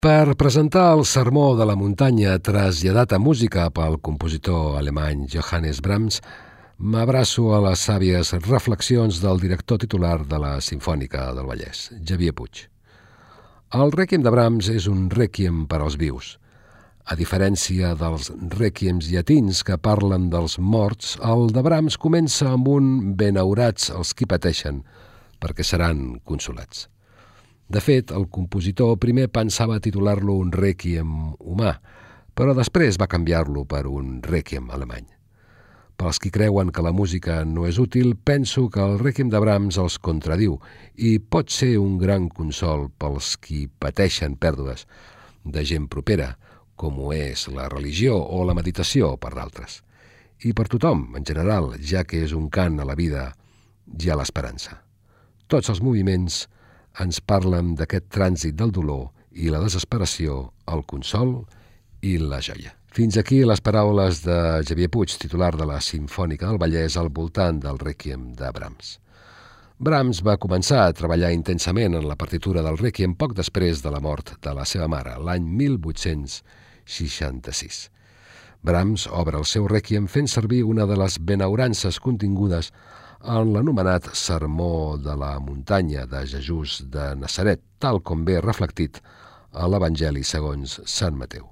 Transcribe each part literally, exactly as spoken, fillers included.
Per presentar el sermó de la muntanya traslladat a música pel compositor alemany Johannes Brahms, m'abraço a les sàvies reflexions del director titular de la Simfònica del Vallès, Xavier Puig. El rèquiem de Brahms és un rèquiem per als vius. A diferència dels rèquiems llatins que parlen dels morts, el de Brahms comença amb un benaurats els qui pateixen, perquè seran consolats. De fet, el compositor primer pensava titular-lo un rèquiem humà, però després va canviar-lo per un rèquiem alemany. Pels qui creuen que la música no és útil, penso que el rèquiem de Brahms els contradiu i pot ser un gran consol pels qui pateixen pèrdues de gent propera, com ho és la religió o la meditació per d'altres. I per tothom, en general, ja que és un cant a la vida i a l'esperança. Tots els moviments ens parlen d'aquest trànsit del dolor i la desesperació, el consol i la joia. Fins aquí les paraules de Xavier Puig, titular de la Simfònica del Vallès, al voltant del rèquiem de Brahms. Brahms va començar a treballar intensament en la partitura del rèquiem poc després de la mort de la seva mare, l'any mil vuit-cents seixanta-sis. Brahms obre el seu rèquiem fent servir una de les benaurances contingudes en l'anomenat Sermó de la Muntanya de Jesús de Nazaret, tal com ve reflectit a l'Evangeli segons Sant Mateu.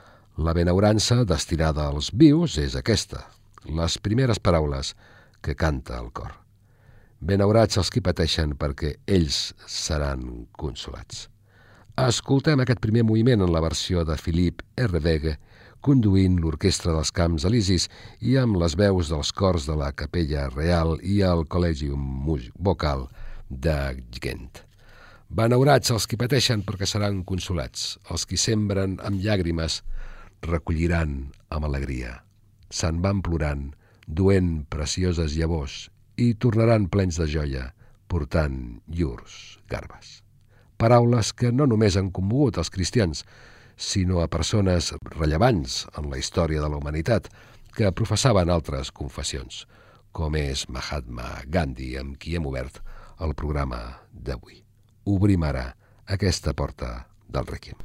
La benaurança destinada als vius és aquesta, les primeres paraules que canta el cor. Benaurats els qui pateixen perquè ells seran consolats. Escoltem aquest primer moviment en la versió de Philippe Herreweghe, conduint l'Orquestra dels Camps Elisis i amb les veus dels cors de la Capella Real i el Collegium Vocal de Ghent. Benaurats els qui pateixen perquè seran consolats. Els qui sembren amb llàgrimes recolliran amb alegria. Se'n van plorant, duent precioses llavors, i tornaran plens de joia, portant llurs garbes. Paraules que no només han commogut els cristians, sinó a persones rellevants en la història de la humanitat que professaven altres confessions, com és Mahatma Gandhi, amb qui hem obert el programa d'avui. Obrim ara aquesta porta del rèquiem.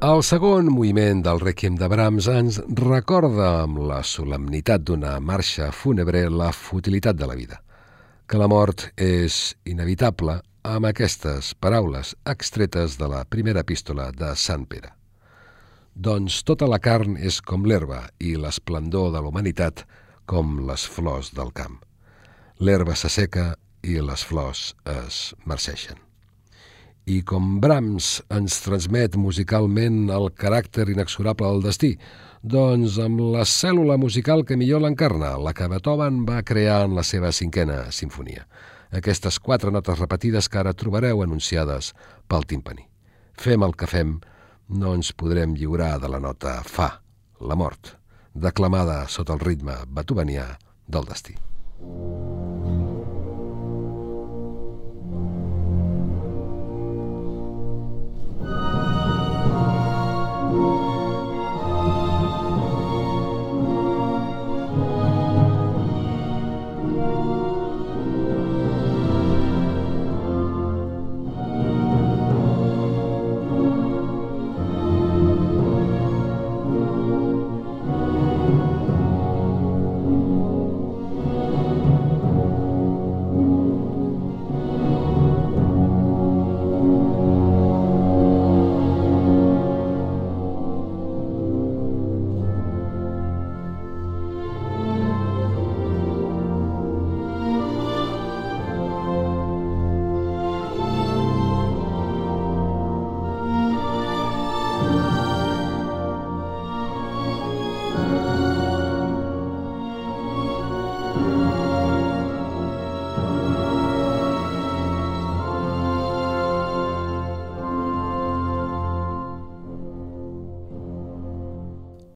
El segon moviment del Rèquiem de Brahms ens recorda amb la solemnitat d'una marxa fúnebre la futilitat de la vida, que la mort és inevitable amb aquestes paraules extretes de la primera epístola de Sant Pere. Doncs tota la carn és com l'herba i l'esplendor de la humanitat com les flors del camp. L'herba s'asseca i les flors es marceixen. I com Brahms ens transmet musicalment el caràcter inexorable del destí, doncs amb la cèl·lula musical que millor l'encarna, la que Beethoven va crear en la seva cinquena sinfonia. Aquestes quatre notes repetides que ara trobareu anunciades pel timpani. Fem el que fem, no ens podrem lliurar de la nota fa, la mort, declamada sota el ritme beethovenià del destí.